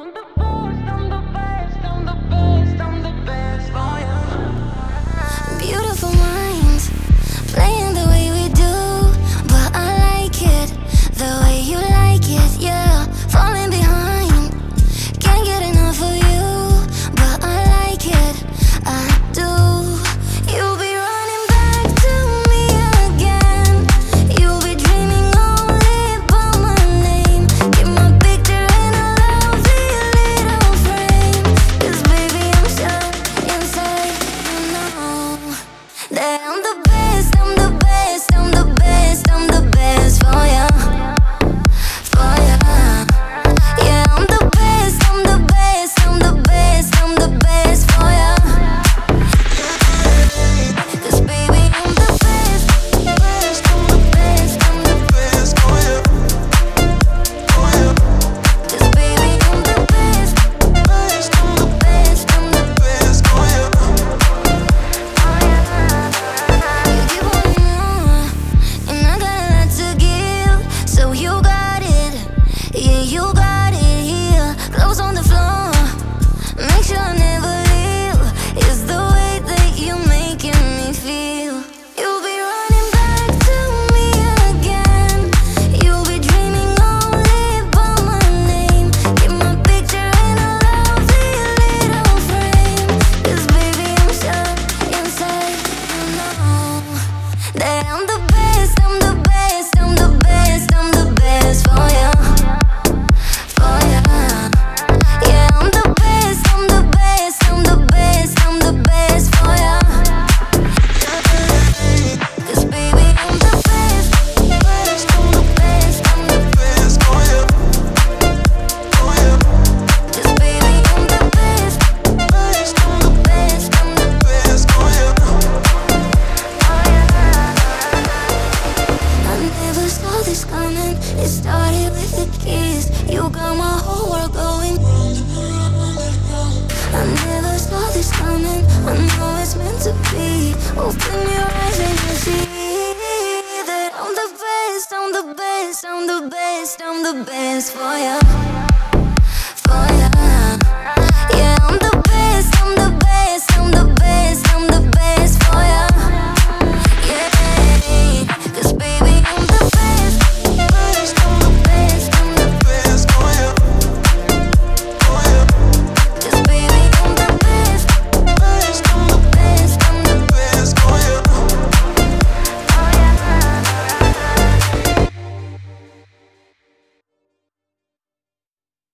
Beautiful minds playing the way we do, but I like it the way you like it, yeah. Falling behind, can't get enough of you, but I like it, I do. You'll be running back to me again. You'll be dreaming only about my name. Get my picture in a lovely little frame. 'Cause baby, I'm stuck inside, you know that I'm the best, I'm the best, I'm the best, I'm the best for ya, for ya. Yeah, I'm the best, I'm the best, I'm the best, I'm the best for ya. 'Cause baby, I'm the best, best, I'm the best, I'm the best for ya, for ya. 'Cause baby, I'm the best, best, I'm the best, I'm the best for ya. You keep wanting more, and I got a lot to give, so you got it, yeah, you got it here. Clothes on the floor, make sure I never leave. It's the way that you're making me feel. You'll be running back to me again. You'll be dreaming only about my name. Get my picture in a lovely little frame. 'Cause baby, I'm stuck inside, you know that I'm the best, I'm the best, I'm the best, I'm the best for ya, for ya. Yeah, I'm the best, I'm the best, I'm the best, I'm the best for ya. 'Cause baby, I'm the best, best, I'm the best, I'm the best for ya, for ya. 'Cause baby, I'm the best, best, I'm the best, I'm the best for ya, for ya. I never saw this coming. It started with a kiss. You got my whole world going. I never saw this coming. I know it's meant to be. Open your eyes and you see that I'm the best, I'm the best, I'm the best, I'm the best for ya.